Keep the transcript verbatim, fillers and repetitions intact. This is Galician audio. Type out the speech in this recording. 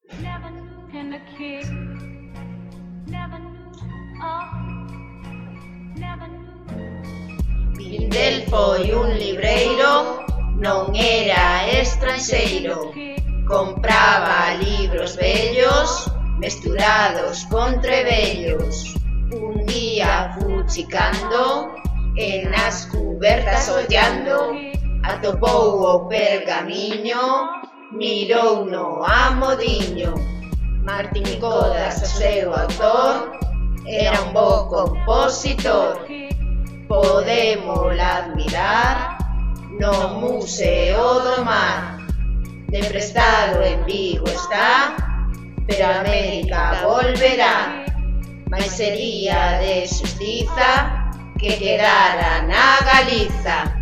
Never knew him a kid. Never knew of. Never knew. Pindel foi un libreiro, non era estranxeiro. Compraba libros vellos, mesturados con trebellos. Un día fuchicando, e nas cubertas ollando, atopou o pergamiño, mirouno a modiño. Martín Codas, o seu autor, era un bo compositor. Podémolo admirar no Museo do Mar. De prestado en Vigo está, pero a América volverá. Mais sería de xustiza que quedara na Galiza.